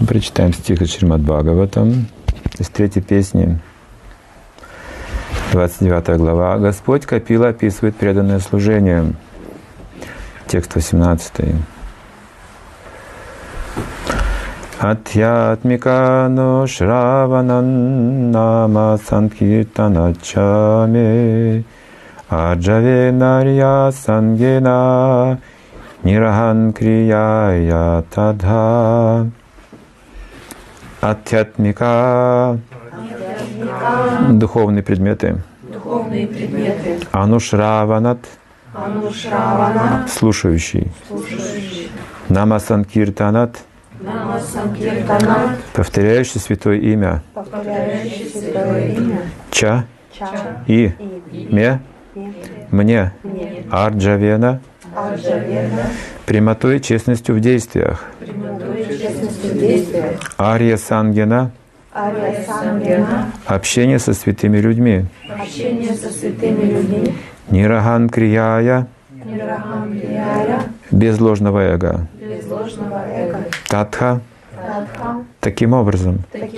Прочитаем стих из Шримад Бхагаватам, из 3-й песни, 29 глава. Господь Капила описывает преданное служение. Текст 18. Атьятмика шраванан нама санкиртаначаме аджаве нарья сангена нирахан крияя тадха. Атьятмика — духовные предметы. Анушраванат — слушающий. Нама санкиртанат — повторяющий святое имя. Ча и ме мне. Арджавена прямотой и честностью в действиях. Арья Сангена общение со святыми людьми. Нирахан Крияя без ложного эго. Татха таким образом.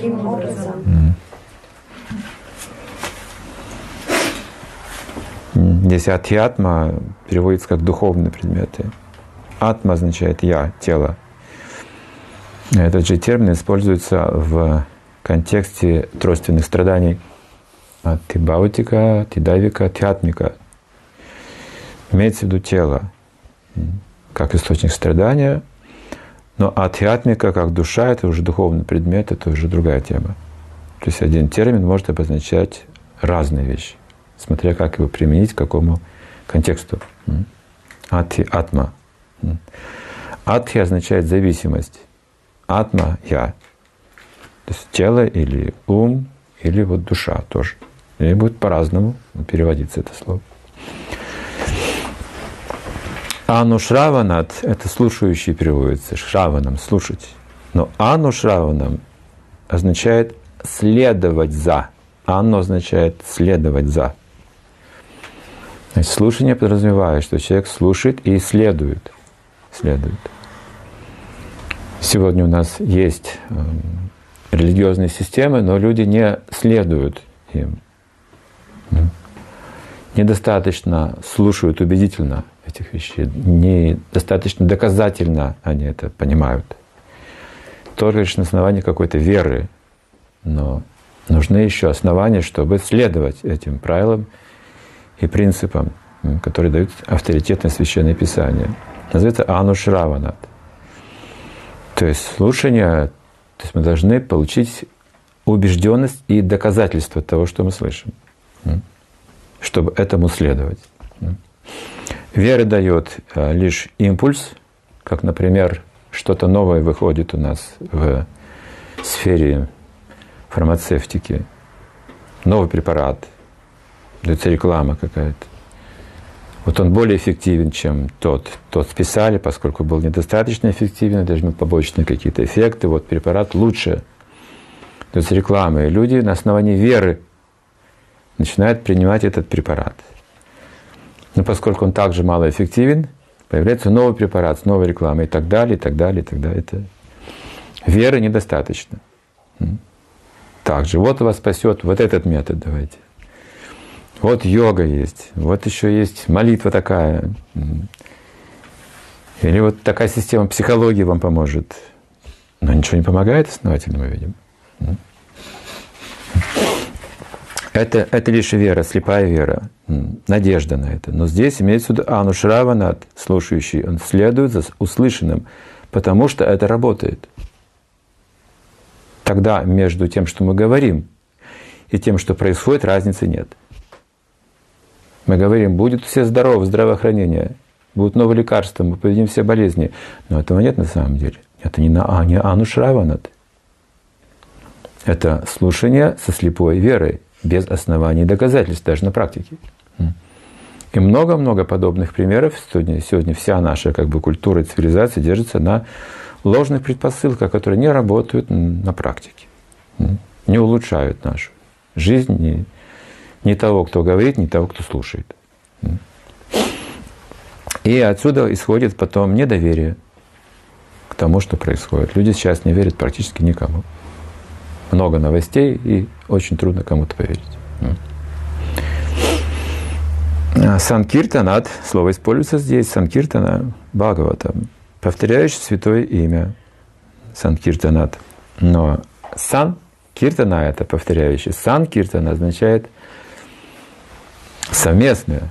Здесь атьятма переводится как духовные предметы. Атма означает «я», тело. Этот же термин используется в контексте тройственных страданий. Тибаутика, тидавика, тьятмика. Имеется в виду тело как источник страдания, но атьятмика как душа — это уже духовный предмет, это уже другая тема. То есть один термин может обозначать разные вещи, смотря как его применить к какому контексту. Атма. Атхи означает зависимость. Атма — я. То есть тело или ум, или вот душа тоже. И будет по-разному переводиться это слово. Анушраванат — это слушающий переводится, шраванам — слушать. Но анушраванам означает следовать за. Анно означает следовать за. Значит, слушание подразумевает, что человек слушает и следует. Сегодня у нас есть религиозные системы, но люди не следуют им. Недостаточно слушают убедительно этих вещей, недостаточно доказательно они это понимают. Только лишь на основании какой-то веры, но нужны еще основания, чтобы следовать этим правилам и принципам, которые дают авторитетное Священное Писание. Называется анушраванат. То есть слушание, то есть мы должны получить убежденность и доказательство того, что мы слышим, чтобы этому следовать. Вера дает лишь импульс, как, например, что-то новое выходит у нас в сфере фармацевтики, новый препарат, дается реклама какая-то. Вот он более эффективен, чем тот списали, поскольку был недостаточно эффективен, даже побочные какие-то эффекты. Вот препарат лучше. Дается реклама, и люди на основании веры начинают принимать этот препарат. Но поскольку он также малоэффективен, появляется новый препарат с новой рекламой и так далее, и так далее, и так далее. Это веры недостаточно. Также вот вас спасет вот этот метод, давайте. Вот йога есть, вот еще есть молитва такая. Или вот такая система психологии вам поможет. Но ничего не помогает основательно, мы видим. Это лишь вера, слепая вера, надежда на это. Но здесь имеется в виду анушраванат, слушающий, он следует за услышанным, потому что это работает. Тогда между тем, что мы говорим, и тем, что происходит, разницы нет. Мы говорим, будет все здоровы, здравоохранение, будут новые лекарства, мы победим все болезни. Но этого нет на самом деле. Это не анушраванат. Это слушание со слепой верой, без оснований и доказательств, даже на практике. И много-много подобных примеров. Сегодня вся наша культура и цивилизация держится на ложных предпосылках, которые не работают на практике, не улучшают нашу жизнь, ни того, кто говорит, ни того, кто слушает. И отсюда исходит потом недоверие к тому, что происходит. Люди сейчас не верят практически никому. Много новостей, и очень трудно кому-то поверить. Санкиртанат, слово используется здесь, Санкиртана, Бхагаватам, повторяющий святое имя, Санкиртанат. Но Санкиртана — это повторяющий. Санкиртана означает совместное,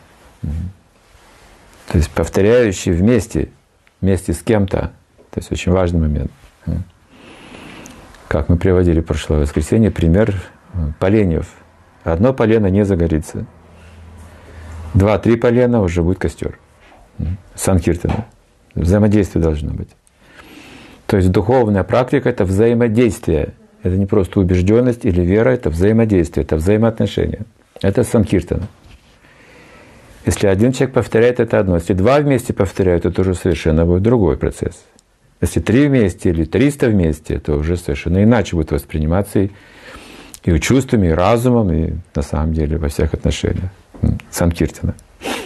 то есть повторяющий вместе с кем-то. То есть очень важный момент. Как мы приводили в прошлое воскресенье, пример поленьев. Одно полено не загорится. 2-3 полена уже будет костер. Санкиртана. Взаимодействие должно быть. То есть духовная практика — это взаимодействие. Это не просто убежденность или вера, это взаимодействие, это взаимоотношения. Это санкиртана. Если один человек повторяет, это одно. Если 2 вместе повторяют, это уже совершенно будет другой процесс. Если 3 вместе или 300 вместе, это уже совершенно иначе будет восприниматься и чувствами, и разумом, и на самом деле во всех отношениях. Санкиртана.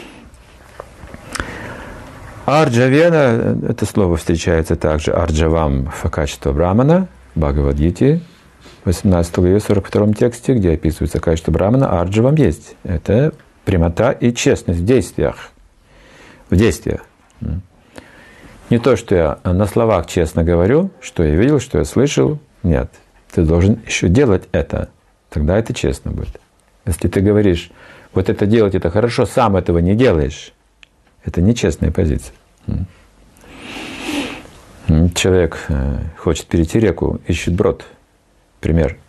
Арджавена, это слово встречается также Арджавам в качестве Брамана, Бхагавад-гите, 18 главе, 42 тексте, где описывается качество Брамана, Арджавам есть. Это прямота и честность в действиях. В действиях. Не то, что я на словах честно говорю, что я видел, что я слышал. Нет. Ты должен еще делать это. Тогда это честно будет. Если ты говоришь, вот это делать, это хорошо, сам этого не делаешь, это нечестная позиция. Человек хочет перейти реку, ищет брод. Пример.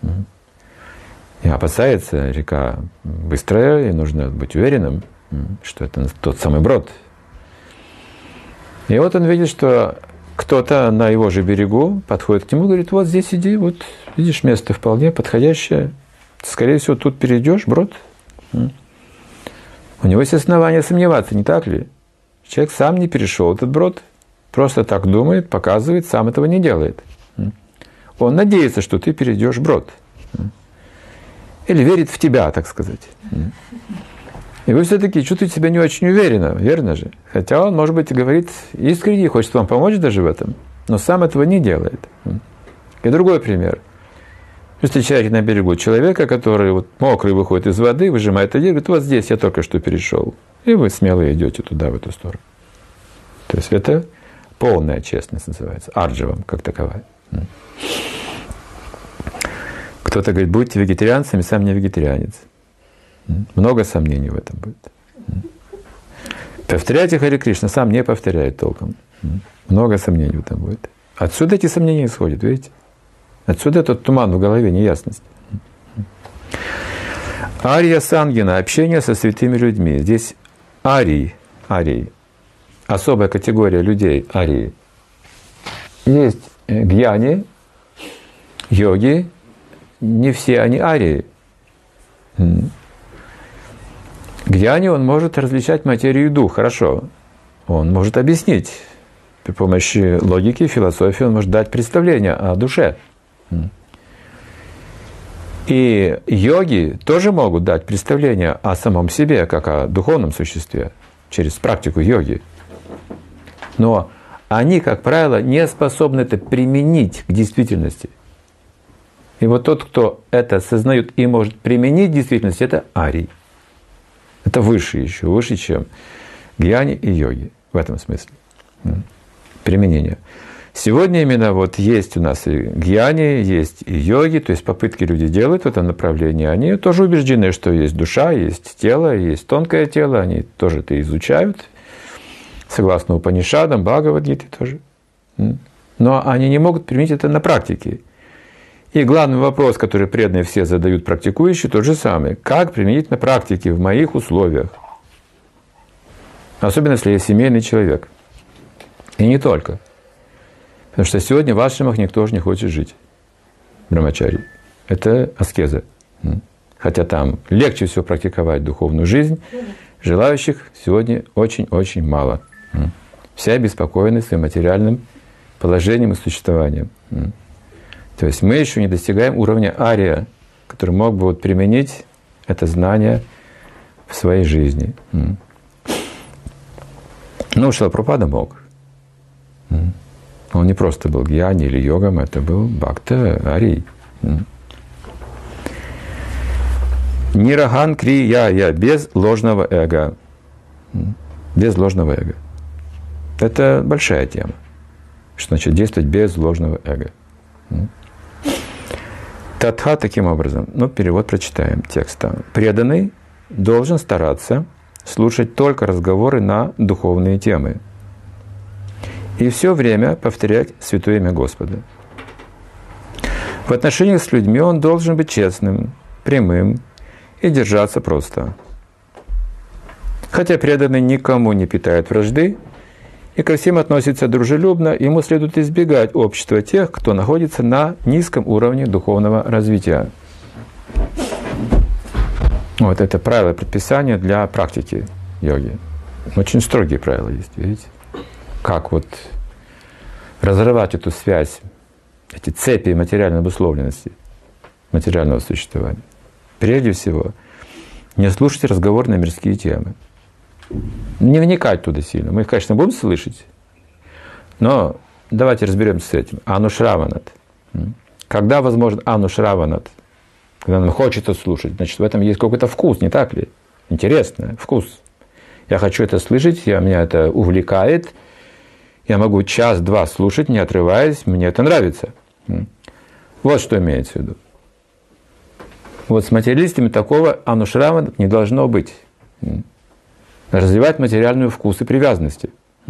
И опасается, река быстрая, и нужно быть уверенным, что это тот самый брод. И вот он видит, что кто-то на его же берегу подходит к нему и говорит: вот здесь иди, вот видишь, место вполне подходящее. Скорее всего, тут перейдешь брод. У него есть основания сомневаться, не так ли? Человек сам не перешел этот брод, просто так думает, показывает, сам этого не делает. Он надеется, что ты перейдешь брод. Или верит в тебя, так сказать. И вы все-таки чувствуете себя не очень уверенно, верно же? Хотя он, может быть, говорит искренне, хочет вам помочь даже в этом, но сам этого не делает. И другой пример. Вы встречаете на берегу человека, который вот мокрый выходит из воды, выжимает одежду, говорит: вот здесь я только что перешел. И вы смело идете туда, в эту сторону. То есть это полная честность называется, арджавам как таковая. Кто-то говорит: будьте вегетарианцами, сам не вегетарианец. Много сомнений в этом будет. Повторяйте Харе Кришна, сам не повторяет толком. Много сомнений в этом будет. Отсюда эти сомнения исходят, видите? Отсюда этот туман в голове, неясность. Ария Сангина, общение со святыми людьми. Здесь арий, особая категория людей, арии. Есть гьяни, йоги, не все они арии. Гьяни, он может различать материю и дух, хорошо. Он может объяснить. При помощи логики, философии он может дать представление о душе. И йоги тоже могут дать представление о самом себе, как о духовном существе, через практику йоги. Но они, как правило, не способны это применить к действительности. И вот тот, кто это осознает и может применить в действительности, это арий. Это выше еще, выше, чем гьяни и йоги в этом смысле. Применение. Сегодня именно вот есть у нас и гьяни, есть и йоги, то есть попытки люди делают в этом направлении. Они тоже убеждены, что есть душа, есть тело, есть тонкое тело, они тоже это изучают, согласно Упанишадам, Бхагавад-гите тоже. Но они не могут применить это на практике. И главный вопрос, который преданные все задают практикующие, тот же самый. Как применить на практике в моих условиях? Особенно, если я семейный человек. И не только. Потому что сегодня в ашрамах никто же не хочет жить. Брамачари. Это аскеза. Хотя там легче всего практиковать духовную жизнь, желающих сегодня очень-очень мало. Все обеспокоены своим материальным положением и существованием. То есть мы еще не достигаем уровня ария, который мог бы вот применить это знание в своей жизни. Ну, Шрила Прабхупада мог. Он не просто был гьяни или йогом, это был бхакта арий. Нираган крия, без ложного эго. Без ложного эго. Это большая тема. Что значит действовать без ложного эго? Татха таким образом. Перевод прочитаем текста. Преданный должен стараться слушать только разговоры на духовные темы. И все время повторять святое имя Господа. В отношениях с людьми он должен быть честным, прямым и держаться просто. Хотя преданный никому не питает вражды и ко всем относится дружелюбно, ему следует избегать общества тех, кто находится на низком уровне духовного развития. Вот это правило предписания для практики йоги. Очень строгие правила есть, видите? Как разрывать эту связь, эти цепи материальной обусловленности, материального существования. Прежде всего, не слушать разговор на мирские темы. Не вникать туда сильно. Мы их, конечно, будем слышать, но давайте разберемся с этим. Анушраванат. Когда возможен анушраванат? Когда нам хочется слушать, значит, в этом есть какой-то вкус, не так ли? Интересно, вкус. Я хочу это слышать, меня это увлекает. Я могу час-два слушать, не отрываясь, мне это нравится. Вот что имеется в виду. Вот с материалистами такого анушрава не должно быть. Развивать материальный вкус и привязанности.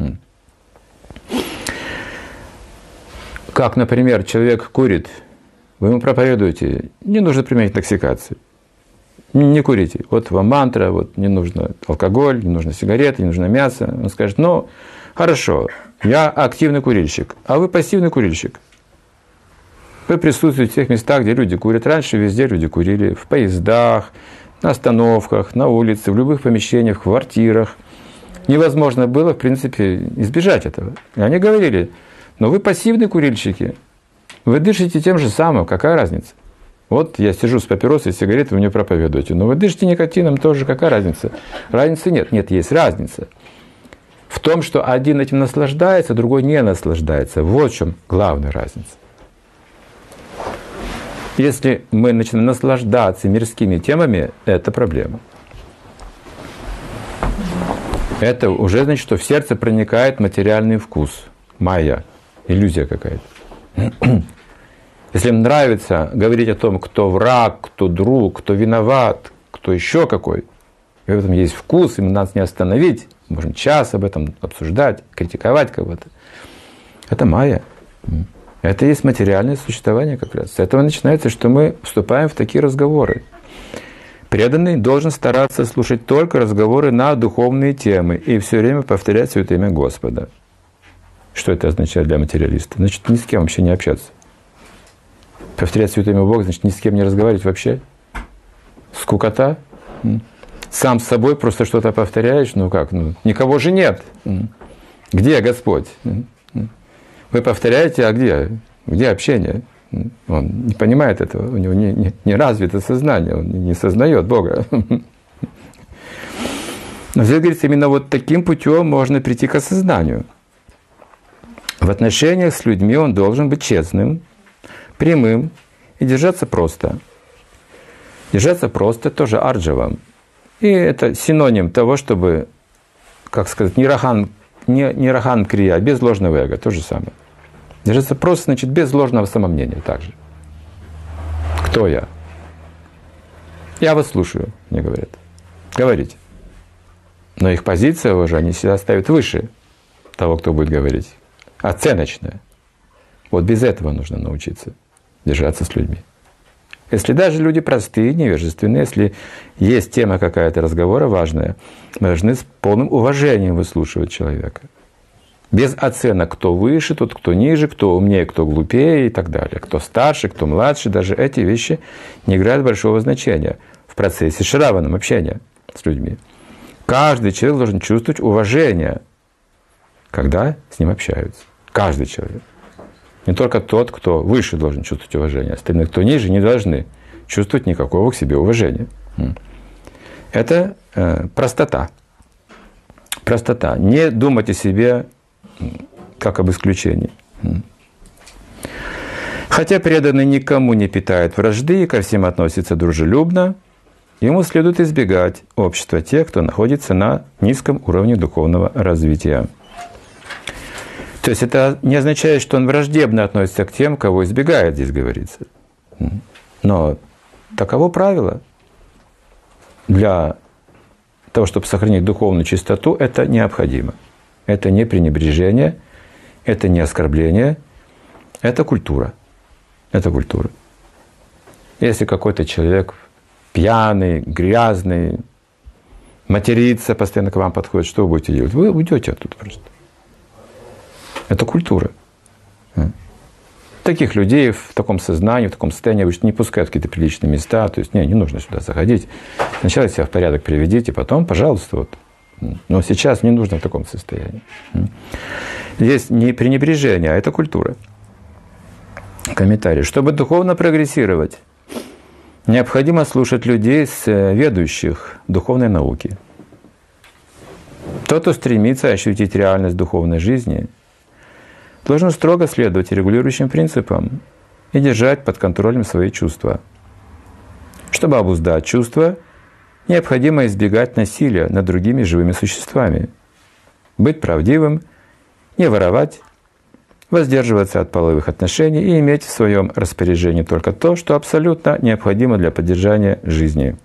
Как, например, человек курит, вы ему проповедуете, не нужно применять интоксикацию. Не курите. Вот вам мантра, не нужно алкоголь, не нужно сигареты, не нужно мясо. Он скажет, хорошо, я активный курильщик, а вы пассивный курильщик. Вы присутствуете в тех местах, где люди курят. Раньше везде люди курили. В поездах, на остановках, на улице, в любых помещениях, в квартирах. Невозможно было, в принципе, избежать этого. И они говорили, вы пассивные курильщики. Вы дышите тем же самым, какая разница? Вот я сижу с папиросой, сигаретой, вы мне проповедуете. Но вы дышите никотином тоже, какая разница? Разницы нет. Нет, есть разница. В том, что один этим наслаждается, другой не наслаждается. Вот в чем главная разница. Если мы начинаем наслаждаться мирскими темами, это проблема. Это уже значит, что в сердце проникает материальный вкус. Майя. Иллюзия какая-то. Если им нравится говорить о том, кто враг, кто друг, кто виноват, кто еще какой, и в этом есть вкус, и нас не остановить, можем час об этом обсуждать, критиковать кого-то. Это майя. Это и есть материальное существование как раз. С этого начинается, что мы вступаем в такие разговоры. Преданный должен стараться слушать только разговоры на духовные темы и все время повторять святое имя Господа. Что это означает для материалиста? Значит, ни с кем вообще не общаться. Повторять святое имя Бога, значит, ни с кем не разговаривать вообще. Скукота. Сам с собой просто что-то повторяешь, никого же нет. Где Господь? Вы повторяете, а где? Где общение? Он не понимает этого, у него не развито сознание, он не сознает Бога. Но здесь говорится, именно таким путем можно прийти к осознанию. В отношениях с людьми он должен быть честным, прямым и держаться просто. Держаться просто тоже арджавам. И это синоним того, чтобы, как сказать, нирахан крия, без ложного эго, то же самое. Держаться просто, значит, без ложного самомнения также. Кто я? Я вас слушаю, мне говорят. Говорите. Но их позиция уже, они всегда ставят выше того, кто будет говорить. Оценочная. Вот без этого нужно научиться держаться с людьми. Если даже люди простые, невежественные, если есть тема какая-то разговора важная, мы должны с полным уважением выслушивать человека. Без оценок, кто выше, тот, кто ниже, кто умнее, кто глупее и так далее. Кто старше, кто младше. Даже эти вещи не играют большого значения в процессе шраваном общения с людьми. Каждый человек должен чувствовать уважение, когда с ним общаются. Каждый человек. Не только тот, кто выше, должен чувствовать уважение. Остальные, кто ниже, не должны чувствовать никакого к себе уважения. Это простота. Простота. Не думать о себе как об исключении. Хотя преданный никому не питает вражды и ко всем относится дружелюбно, ему следует избегать общества тех, кто находится на низком уровне духовного развития. То есть это не означает, что он враждебно относится к тем, кого избегает, здесь говорится. Но таково правило. Для того, чтобы сохранить духовную чистоту, это необходимо. Это не пренебрежение, это не оскорбление, это культура. Это культура. Если какой-то человек пьяный, грязный, матерится, постоянно к вам подходит, что вы будете делать? Вы уйдете оттуда просто. Это культура. Таких людей в таком сознании, в таком состоянии обычно не пускают в какие-то приличные места. То есть, не нужно сюда заходить. Сначала себя в порядок приведите, потом, пожалуйста, вот. Но сейчас не нужно в таком состоянии. Здесь не пренебрежение, а это культура. Комментарий. Чтобы духовно прогрессировать, необходимо слушать людей, ведущих духовной науки. Тот, кто стремится ощутить реальность духовной жизни, должен строго следовать регулирующим принципам и держать под контролем свои чувства. Чтобы обуздать чувства, необходимо избегать насилия над другими живыми существами, быть правдивым, не воровать, воздерживаться от половых отношений и иметь в своем распоряжении только то, что абсолютно необходимо для поддержания жизни.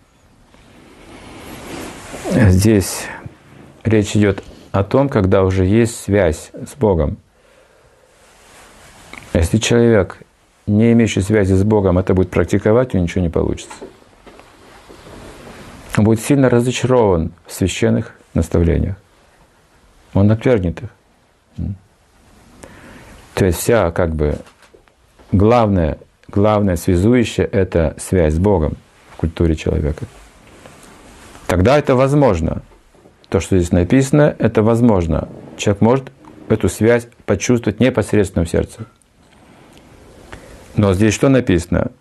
Здесь речь идет о том, когда уже есть связь с Богом. Если человек, не имеющий связи с Богом, это будет практиковать, у него ничего не получится. Он будет сильно разочарован в священных наставлениях. Он отвергнет их. То есть вся главная связующая – это связь с Богом в культуре человека. Тогда это возможно. То, что здесь написано, это возможно. Человек может эту связь почувствовать непосредственно в сердце. Но здесь что написано?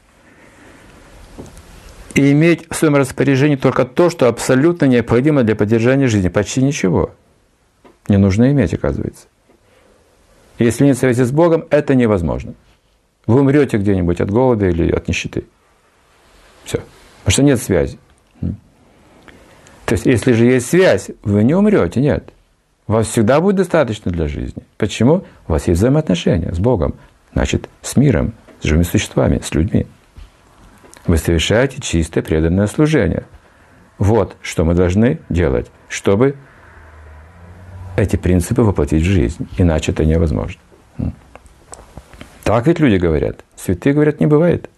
И иметь в своем распоряжении только то, что абсолютно необходимо для поддержания жизни. Почти ничего не нужно иметь, оказывается. Если нет связи с Богом, это невозможно. Вы умрете где-нибудь от голода или от нищеты. Все. Потому что нет связи. То есть, если же есть связь, вы не умрете, нет. Вас всегда будет достаточно для жизни. Почему? У вас есть взаимоотношения с Богом. Значит, с миром, с живыми существами, с людьми. Вы совершаете чистое преданное служение. Вот что мы должны делать, чтобы эти принципы воплотить в жизнь. Иначе это невозможно. Так ведь люди говорят. Святые говорят, не бывает.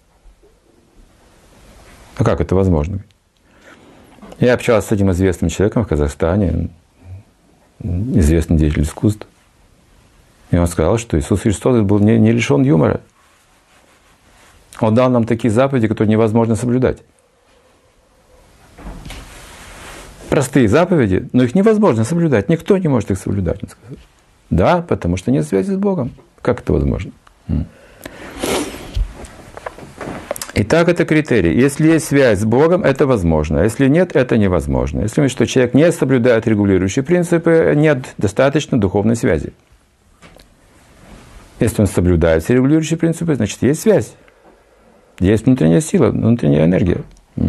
А как это возможно? Я общался с одним известным человеком в Казахстане, известный деятель искусств. И он сказал, что Иисус Христос был не лишен юмора. Он дал нам такие заповеди, которые невозможно соблюдать. Простые заповеди, но их невозможно соблюдать. Никто не может их соблюдать, он сказал. Да, потому что нет связи с Богом. Как это возможно? Итак, это критерий. Если есть связь с Богом, это возможно. Если нет, это невозможно. Если что человек не соблюдает регулирующие принципы, нет достаточно духовной связи. Если он соблюдает все регулирующие принципы, значит, есть связь. Есть внутренняя сила, внутренняя энергия.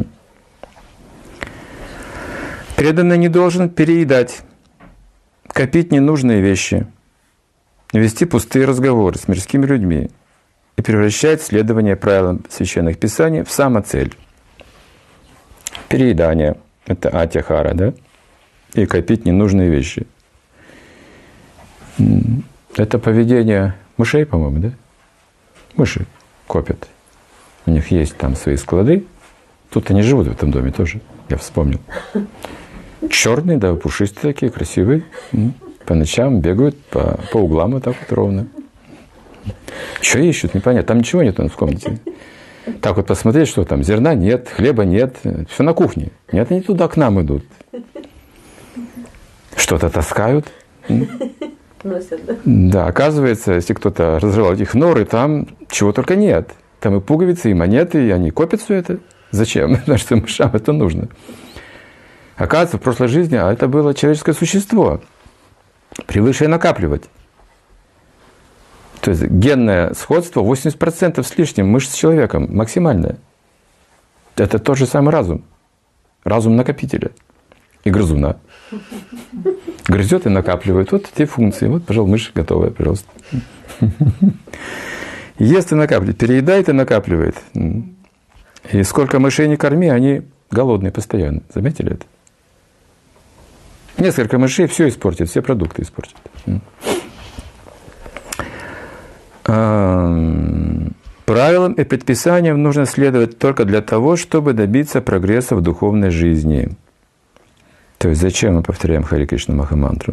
Преданный не должен переедать, копить ненужные вещи, вести пустые разговоры с мирскими людьми и превращать следование правилам священных писаний в самоцель. Переедание – это атьяхара, да? И копить ненужные вещи. Это поведение мышей, по-моему, да? Мыши копят. У них есть там свои склады. Тут они живут в этом доме тоже, я вспомнил. Черные, да, пушистые такие, красивые. По ночам бегают по углам вот так вот ровно. Что ищут, непонятно. Там ничего нет в комнате. Так вот посмотреть, что там. Зерна нет, хлеба нет. Все на кухне. Нет, они туда к нам идут. Что-то таскают. Носят, да? Да, оказывается, если кто-то разрывал их норы, там чего только нет. Там и пуговицы, и монеты, и они копят все это. Зачем? Потому что мышам это нужно. Оказывается, в прошлой жизни это было человеческое существо, привыкшее накапливать. То есть генное сходство 80% с лишним мышц с человеком, максимальное. Это тот же самый разум. Разум накопителя и грызуна. Грызет и накапливает. Вот эти функции. Вот, пожалуйста, мышь готовая, пожалуйста. Ест и накапливает. Переедает и накапливает. И сколько мышей не корми, они голодные постоянно. Заметили это? Несколько мышей все испортит, все продукты испортит. Правилам и предписаниям нужно следовать только для того, чтобы добиться прогресса в духовной жизни. То есть зачем мы повторяем Харе Кришна Махамантру?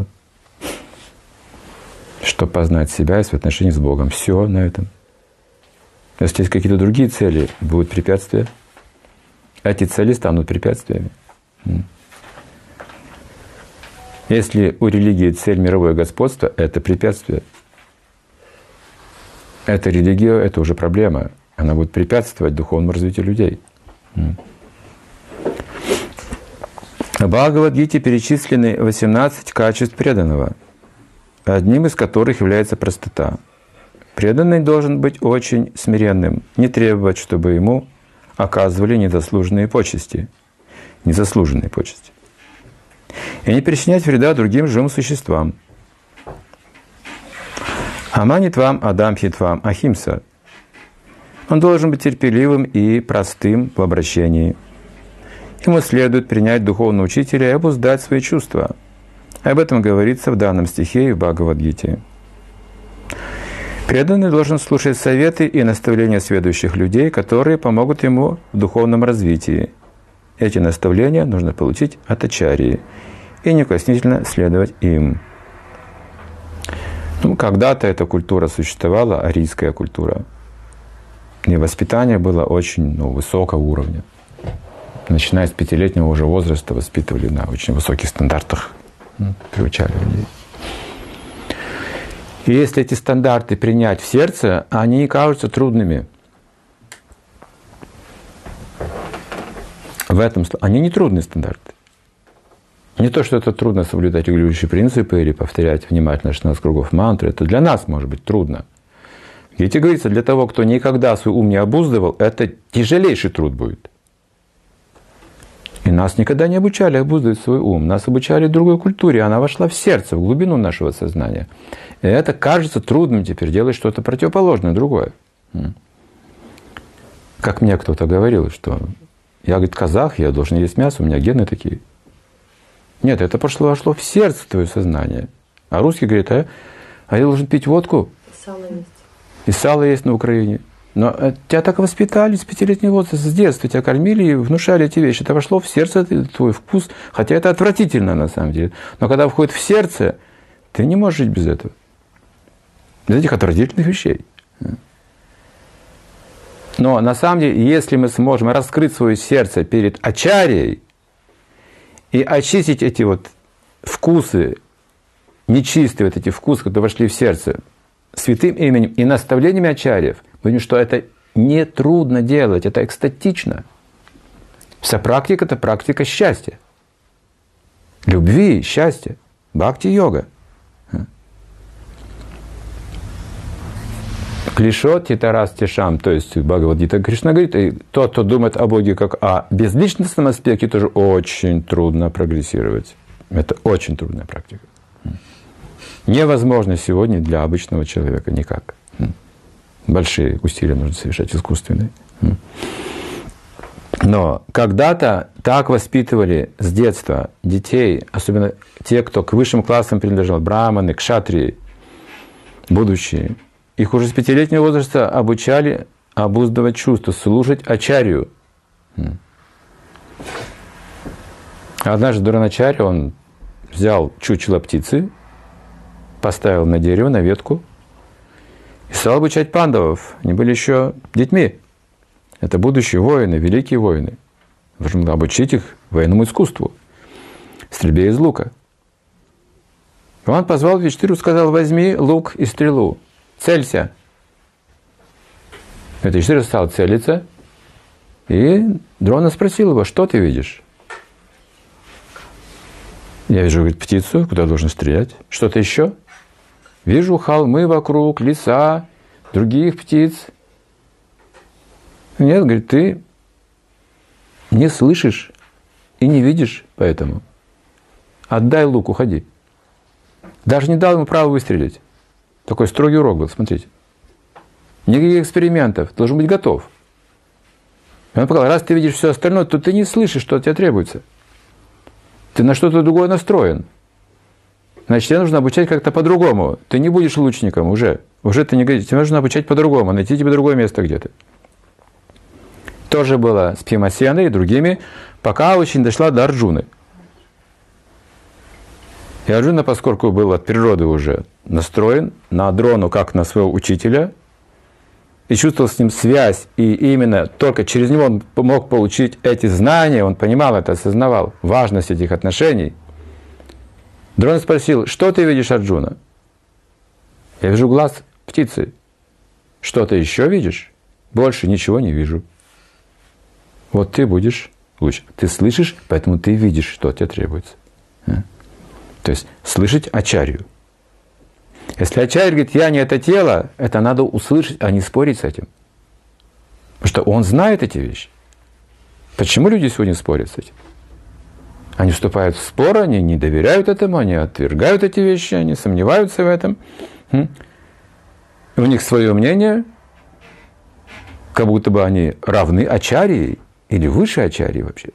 Чтобы познать себя и свои отношения с Богом. Все на этом. Если есть какие-то другие цели, будут препятствия. Эти цели станут препятствиями. Если у религии цель мировое господство, это препятствие. Эта религия – это уже проблема. Она будет препятствовать духовному развитию людей. В Бхагавад-гите перечислены 18 качеств преданного, одним из которых является простота. Преданный должен быть очень смиренным, не требовать, чтобы ему оказывали незаслуженные почести. Незаслуженные почести. И не причинять вреда другим живым существам. Аманитвам адамхитвам ахимса. Он должен быть терпеливым и простым в обращении. Ему следует принять духовного учителя и обуздать свои чувства. Об этом говорится в данном стихе и в Бхагавад-гите. Преданный должен слушать советы и наставления сведущих людей, которые помогут ему в духовном развитии. Эти наставления нужно получить от ачарьи и неукоснительно следовать им. Когда-то эта культура существовала, арийская культура. И воспитание было очень высокого уровня. Начиная с 5-летнего уже возраста воспитывали на очень высоких стандартах, приучали людей. И если эти стандарты принять в сердце, они не кажутся трудными. В этом они не трудные стандарты. Не то, что это трудно соблюдать регулирующие принципы или повторять внимательно 16 кругов мантры. Это для нас может быть трудно. В Гите говорится, для того, кто никогда свой ум не обуздывал, это тяжелейший труд будет. И нас никогда не обучали обуздывать свой ум. Нас обучали другой культуре. Она вошла в сердце, в глубину нашего сознания. И это кажется трудным теперь делать что-то противоположное, другое. Как мне кто-то говорил, что я, говорит, казах, я должен есть мясо, у меня гены такие. Нет, это вошло в сердце твое сознание. А русский говорит, а я должен пить водку. И сало есть. И сало есть на Украине. Но тебя так воспитали с 5-летнего возраста, с детства тебя кормили и внушали эти вещи. Это вошло в сердце, твой вкус. Хотя это отвратительно на самом деле. Но когда входит в сердце, ты не можешь жить без этого. Без этих отвратительных вещей. Но на самом деле, если мы сможем раскрыть свое сердце перед ачарьей и очистить эти вкусы, нечистые эти вкусы, которые вошли в сердце, святым именем и наставлениями ачарьев, мы видим, что это не трудно делать, это экстатично. Вся практика – это практика счастья. Любви, счастья. Бхакти-йога. Клишот титарас тишам, то есть Бхагавад-гита Кришна говорит, и тот, кто думает о Боге как о безличностном аспекте, тоже очень трудно прогрессировать. Это очень трудная практика. Невозможно сегодня для обычного человека никак. Большие усилия нужно совершать, искусственные. Но когда-то так воспитывали с детства детей, особенно те, кто к высшим классам принадлежал, браманы, кшатрии, будущие. Их уже с 5-летнего возраста обучали обуздывать чувства, слушать ачарью. Однажды Дроначарья, он взял чучело птицы, поставил на дерево, на ветку, и стал обучать пандавов. Они были еще детьми. Это будущие воины, великие воины. Нужно обучить их военному искусству, стрельбе из лука. И он позвал Юдхистхиру, сказал: возьми лук и стрелу, целься. Юдхистхир стал целиться, и Дрона спросил его: что ты видишь? Я вижу, говорит, птицу, куда должен стрелять. Что-то еще? Вижу холмы вокруг, леса, других птиц. Нет, говорит, ты не слышишь и не видишь поэтому. Отдай лук, уходи. Даже не дал ему права выстрелить. Такой строгий урок был, смотрите. Никаких экспериментов, должен быть готов. И он сказал, раз ты видишь все остальное, то ты не слышишь, что от тебя требуется. Ты на что-то другое настроен. Значит, тебе нужно обучать как-то по-другому. Ты не будешь лучником уже. Уже ты не годишься. Тебе нужно обучать по-другому, найти тебе другое место где-то. Тоже было с Бхимасеной и другими, пока очень дошла до Арджуны. И Арджуна, поскольку был от природы уже настроен на Дрону как на своего учителя, и чувствовал с ним связь, и именно только через него он мог получить эти знания, он понимал это, осознавал важность этих отношений. Дрона спросил, что ты видишь, Арджуна? Я вижу глаз птицы. Что ты еще видишь? Больше ничего не вижу. Вот ты будешь лучше. Ты слышишь, поэтому ты видишь, что тебе требуется. То есть слышать ачарью. Если ачарья говорит, я не это тело, это надо услышать, а не спорить с этим. Потому что он знает эти вещи. Почему люди сегодня спорят с этим? Они вступают в спор, они не доверяют этому, они отвергают эти вещи, они сомневаются в этом. У них свое мнение, как будто бы они равны ачарьи или выше ачарьи вообще.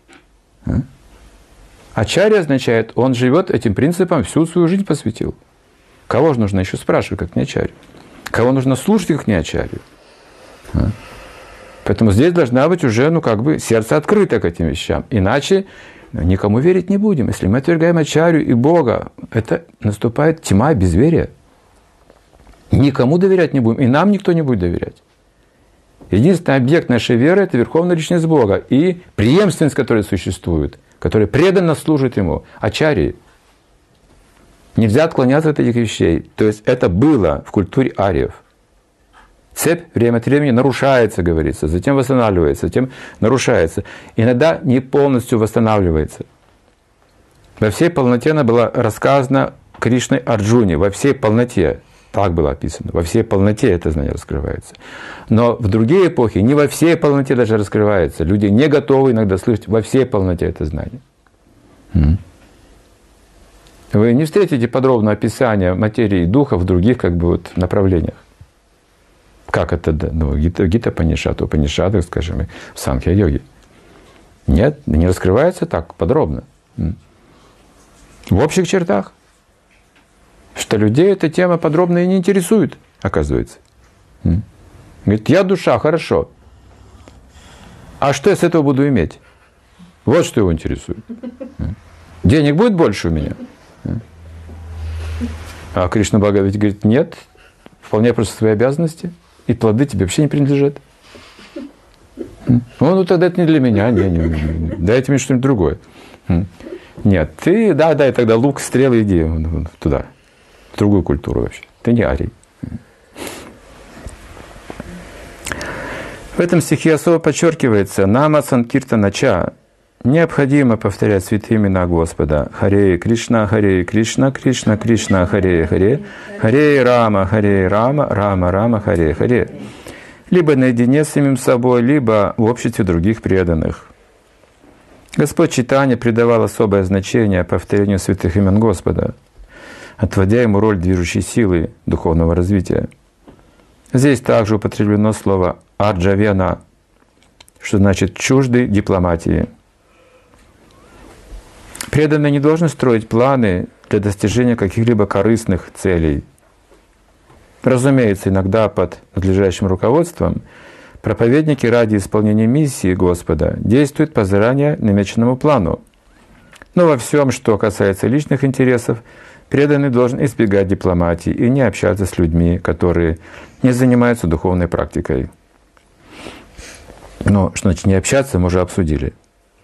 Ачарья означает, он живет этим принципом, всю свою жизнь посвятил. Кого же нужно еще спрашивать, как не ачарью? Кого нужно слушать, как не ачарью? Поэтому здесь должна быть уже, сердце открыто к этим вещам. Иначе никому верить не будем. Если мы отвергаем ачарью и Бога, это наступает тьма и безверие. Никому доверять не будем, и нам никто не будет доверять. Единственный объект нашей веры – это Верховная Личность Бога и преемственность, которая существует, которая преданно служит Ему, ачарьи. Нельзя отклоняться от этих вещей. То есть это было в культуре ариев. Цепь время от времени нарушается, говорится, затем восстанавливается, затем нарушается. Иногда не полностью восстанавливается. Во всей полноте она была рассказана Кришной Арджуне, во всей полноте. Так было описано. Во всей полноте это знание раскрывается. Но в другие эпохи не во всей полноте даже раскрывается. Люди не готовы иногда слышать во всей полноте это знание. Вы не встретите подробное описание материи и духа в других направлениях. Как это, Гита Панишат, Упанишадах, скажем, в Санхья-йоге. Нет, не раскрывается так подробно. В общих чертах. Что людей эта тема подробно и не интересует, оказывается. Говорит, я душа, хорошо. А что я с этого буду иметь? Вот что его интересует. Денег будет больше у меня? А Кришна Бхагавати говорит, нет, выполняй просто свои обязанности, и плоды тебе вообще не принадлежат. Ну тогда это не для меня, дайте мне что-нибудь другое. Нет, ты, дай тогда лук, стрелы, иди туда, в другую культуру вообще. Ты не арий. В этом стихе особо подчеркивается «Нама Санкиртанача». Необходимо повторять святые имена Господа. Харе Кришна, Кришна, Кришна, Харе Харе, Харе Рама, Рама Рама, Харе Харе. Либо наедине с самим собой, либо в обществе других преданных. Господь Чайтанья придавал особое значение повторению святых имен Господа, отводя ему роль движущей силы духовного развития. Здесь также употреблено слово «арджавена», что значит «чуждый дипломатии». Преданный не должен строить планы для достижения каких-либо корыстных целей. Разумеется, иногда под надлежащим руководством проповедники ради исполнения миссии Господа действуют по заранее намеченному плану. Но во всем, что касается личных интересов, преданный должен избегать дипломатии и не общаться с людьми, которые не занимаются духовной практикой. Но что значит не общаться, мы уже обсудили.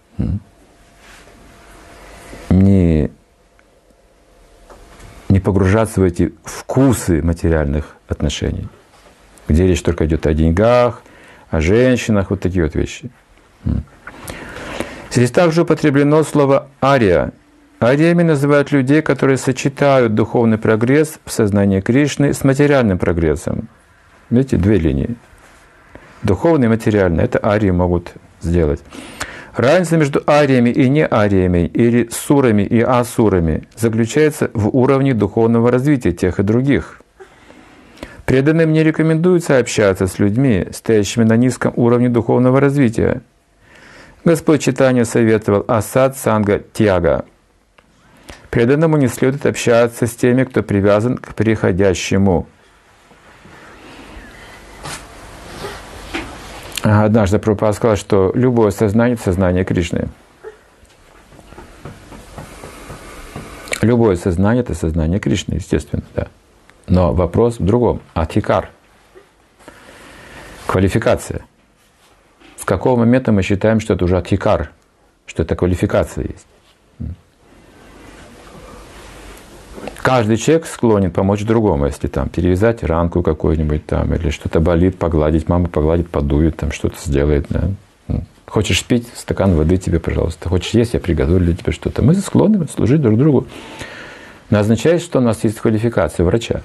Не погружаться в эти вкусы материальных отношений, где речь только идет о деньгах, о женщинах, вот такие вот вещи. Здесь также употреблено слово «ария», Ариями называют людей, которые сочетают духовный прогресс в сознании Кришны с материальным прогрессом. Видите, две линии. Духовный и материальный. Это арии могут сделать. Разница между ариями и неариями, или сурами и асурами, заключается в уровне духовного развития тех и других. Преданным не рекомендуется общаться с людьми, стоящими на низком уровне духовного развития. Господь Чайтанья советовал асад санга тяга. Преданному не следует общаться с теми, кто привязан к приходящему. Однажды Прабхупада сказал, что любое сознание – это сознание Кришны. Любое сознание – это сознание Кришны, естественно, да. Но вопрос в другом. Адхикар. Квалификация. С какого момента мы считаем, что это уже адхикар, что это квалификация есть? Каждый человек склонен помочь другому, если там перевязать ранку какую-нибудь там, или что-то болит, погладить, мама погладит, подует, там что-то сделает. Да? Хочешь пить, стакан воды тебе, пожалуйста. Хочешь есть, я приготовлю для тебя что-то. Мы склонны служить друг другу. Но означает, что у нас есть квалификация врача.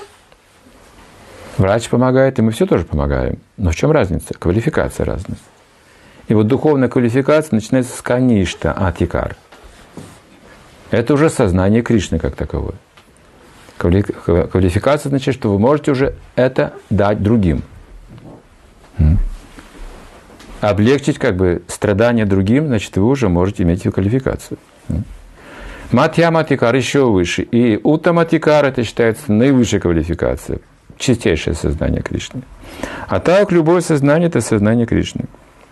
Врач помогает, и мы все тоже помогаем. Но в чем разница? Квалификация разная. И вот духовная квалификация начинается с каништа адхикар. Это уже сознание Кришны как таковое. Квалификация означает, что вы можете уже это дать другим. Облегчить как бы страдания другим, значит, вы уже можете иметь квалификацию. Мадхьяматикар еще выше. И уттаматикар это считается наивысшей квалификацией. Чистейшее сознание Кришны. А так любое сознание – это сознание Кришны.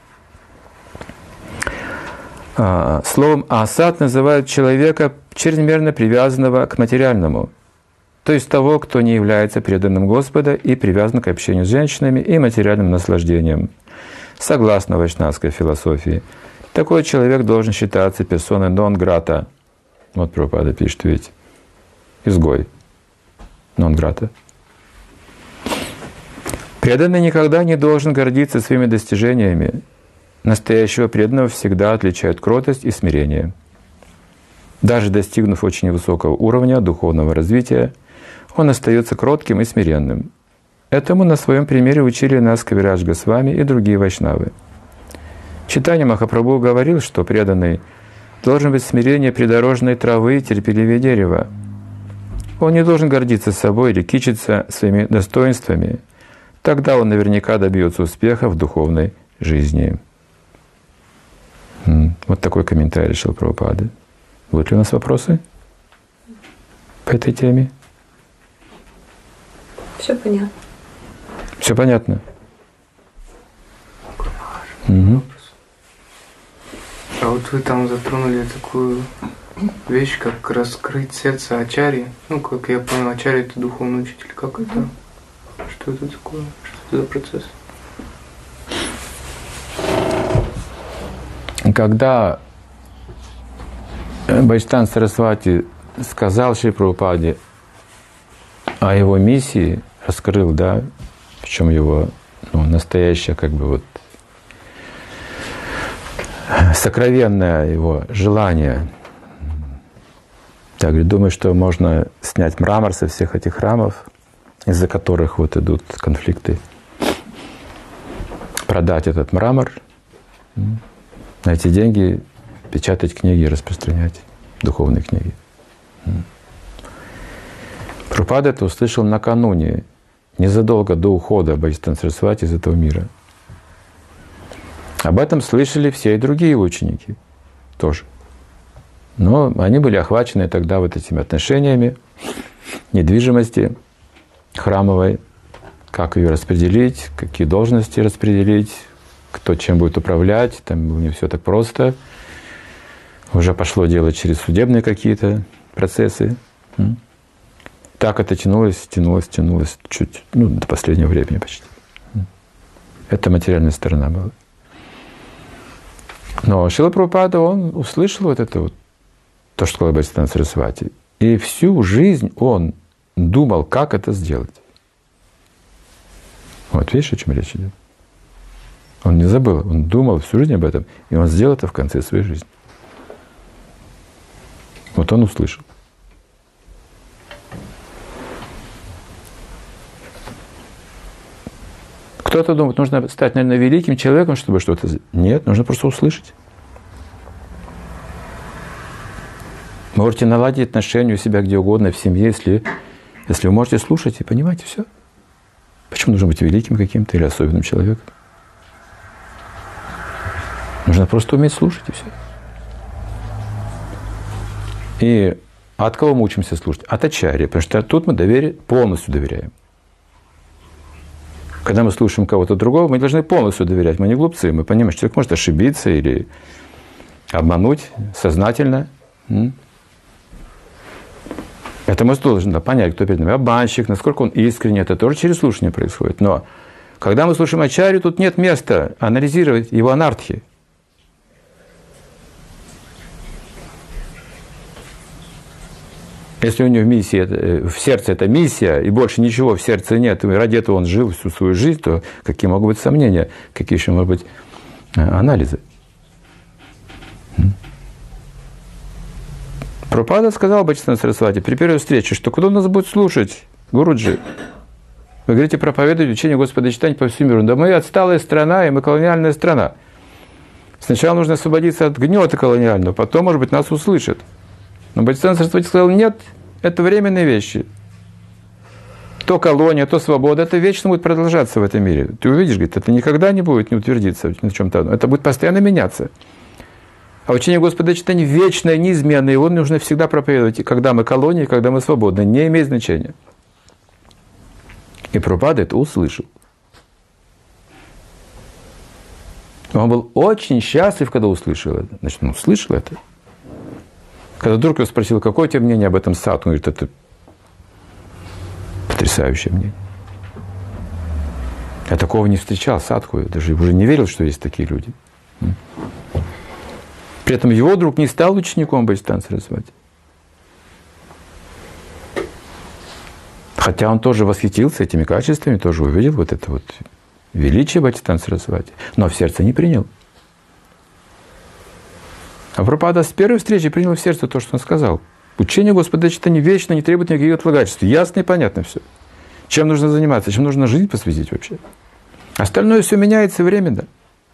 Словом асад называют человека, чрезмерно привязанного к материальному, то есть того, кто не является преданным Господа и привязан к общению с женщинами и материальным наслаждением. Согласно вайшнавской философии, такой человек должен считаться персоной нон-грата. Вот Прабхупада пишет, ведь изгой, нон-грата. Преданный никогда не должен гордиться своими достижениями. Настоящего преданного всегда отличают кротость и смирение. Даже достигнув очень высокого уровня духовного развития, он остается кротким и смиренным. Этому на своем примере учили нас Кавирадж Госвами и другие вайшнавы. Чайтанья Махапрабху говорил, что преданный должен быть смирение придорожной травы и терпеливее дерева. Он не должен гордиться собой или кичиться своими достоинствами. Тогда он наверняка добьется успеха в духовной жизни. Вот такой комментарий Шрилы Прабхупады. Будут ли у нас вопросы по этой теме? Все понятно. Все понятно? Угу. А вот вы там затронули такую вещь, как раскрыть сердце ачарьи. Ну, как я понял, ачарья – это духовный учитель. Как это? Что это такое? Что это за процесс? Когда Бхактисиданта Сарасвати сказал Шри Прабхупаде о его миссии, раскрыл, да, причем его настоящее, как бы вот сокровенное его желание. Я говорю, думаю, что можно снять мрамор со всех этих храмов, из-за которых вот идут конфликты, продать этот мрамор, на эти деньги печатать книги и распространять духовные книги. Прабхупада это услышал накануне, незадолго до ухода Бхактисиданта Сарасвати из этого мира. Об этом слышали все и другие ученики тоже. Но они были охвачены тогда вот этими отношениями, недвижимости храмовой, как ее распределить, какие должности распределить, кто чем будет управлять, там не все так просто. Уже пошло дело через судебные какие-то процессы. Так это тянулось чуть, до последнего времени почти. Это материальная сторона была. Но Шрила Прабхупада, он услышал вот это вот, то, что сказал Бхактисиданта Сарасвати. И всю жизнь он думал, как это сделать. Вот видишь, о чем речь идет? Он не забыл, он думал всю жизнь об этом, и он сделал это в конце своей жизни. Вот он услышал. Кто-то думает, нужно стать, наверное, великим человеком, чтобы что-то... Нет, нужно просто услышать. Можете наладить отношения у себя где угодно, в семье, если вы можете слушать и понимать, и все. Почему нужно быть великим каким-то или особенным человеком? Нужно просто уметь слушать, и все. И от кого мы учимся слушать? От ачарьи, потому что тут мы полностью доверяем. Когда мы слушаем кого-то другого, мы должны полностью доверять. Мы не глупцы, мы понимаем, что человек может ошибиться или обмануть сознательно. Это мы должны понять, кто перед нами обманщик, насколько он искренне. Это тоже через слушание происходит. Но когда мы слушаем ачарью, тут нет места анализировать его анартхи. Если у него в сердце это миссия, и больше ничего в сердце нет, и ради этого он жил всю свою жизнь, то какие могут быть сомнения, какие еще могут быть анализы? Прабхупада сказал Бхактисиданта Сарасвати при первой встрече, что кто нас будет слушать, Гуруджи? Вы говорите, проповедуйте учение Господа читания по всему миру. Да мы отсталая страна, и мы колониальная страна. Сначала нужно освободиться от гнета колониального, потом, может быть, нас услышат. Но Бхактисиданта Сарасвати сказал, нет, это временные вещи. То колония, то свобода, это вечно будет продолжаться в этом мире. Ты увидишь, говорит, это никогда не будет не утвердиться на чем-то одном. Это будет постоянно меняться. А учение Господа читания вечное, неизменное. Его нужно всегда проповедовать. И когда мы колония, когда мы свободны. Не имеет значения. И Прабхупада это услышал. Он был очень счастлив, когда услышал это. Значит, он услышал это. Когда друг его спросил, какое у тебя мнение об этом садху, он говорит, это потрясающее мнение. Я такого не встречал, садху. Я даже уже не верил, что есть такие люди. При этом его друг не стал учеником Бхактисиданта Сарасвати. Хотя он тоже восхитился этими качествами, тоже увидел вот это вот величие Бхактисиданта Сарасвати, но в сердце не принял. А Прабхупада с первой встречи принял в сердце то, что он сказал. Учение Господа читания вечно, не требует никаких отлагательств. Ясно и понятно все. Чем нужно заниматься, чем нужно жизнь посвятить вообще. Остальное все меняется временно.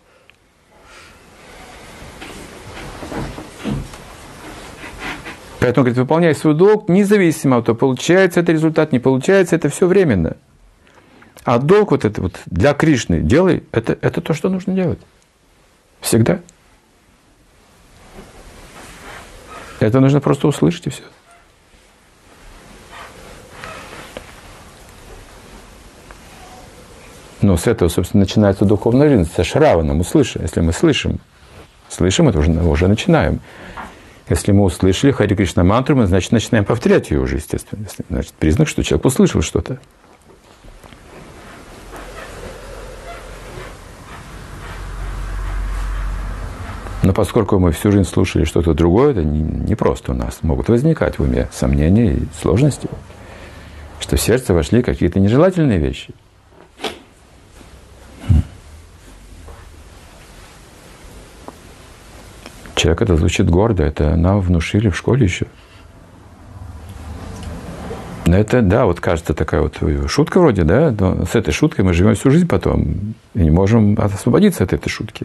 Поэтому, говорит, выполняй свой долг, независимо от того, получается это результат, не получается, это все временно. А долг вот это вот для Кришны делай, это то, что нужно делать. Всегда. Это нужно просто услышать, и все. Но с этого, собственно, начинается духовная жизнь, со шраваном, услышим. Если мы слышим, это уже начинаем. Если мы услышали Хари Кришна мантру, мы, значит, начинаем повторять ее уже, естественно. Значит, признак, что человек услышал что-то. Но поскольку мы всю жизнь слушали что-то другое, это не просто у нас. Могут возникать в уме сомнения и сложности, что в сердце вошли какие-то нежелательные вещи. Человек это звучит гордо, это нам внушили в школе еще. Но это, да, вот кажется такая вот шутка вроде, да, но с этой шуткой мы живем всю жизнь потом и не можем освободиться от этой шутки.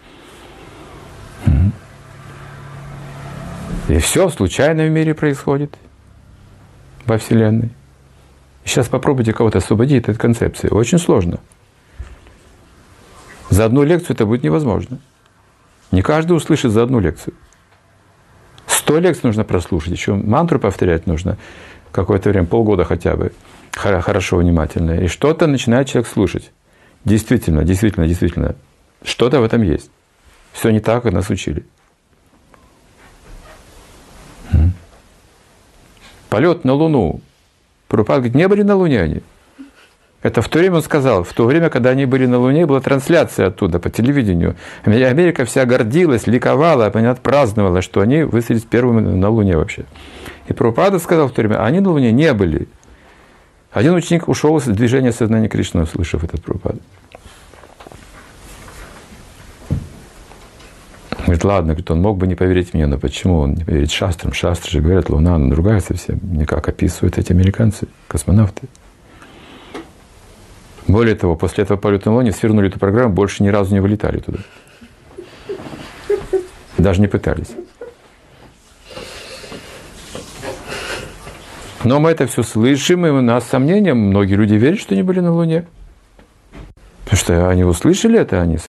И все случайно в мире происходит, во Вселенной. И сейчас попробуйте кого-то освободить от этой концепции. Очень сложно. За одну лекцию это будет невозможно. Не каждый услышит за одну лекцию. 100 лекций нужно прослушать, еще мантру повторять нужно какое-то время, полгода хотя бы, хорошо, внимательно. И что-то начинает человек слушать. Действительно, что-то в этом есть. Все не так, как нас учили. Полет на Луну. Прабхупада говорит, не были на Луне они. Это в то время он сказал, в то время, когда они были на Луне, была трансляция оттуда по телевидению. Америка вся гордилась, ликовала, праздновала, что они высадились первыми на Луне вообще. И Прабхупада сказал в то время, они на Луне не были. Один ученик ушел из движения сознания Кришны, услышав этот Прабхупада. Говорит, ладно, говорит, он мог бы не поверить мне, но почему он не поверит шастрам? Шастры же говорят, Луна, она другая совсем. Никак описывают эти американцы, космонавты. Более того, после этого полета на Луне свернули эту программу, больше ни разу не вылетали туда. Даже не пытались. Но мы это все слышим, и у нас сомнения. Многие люди верят, что они были на Луне. Потому что они услышали это, они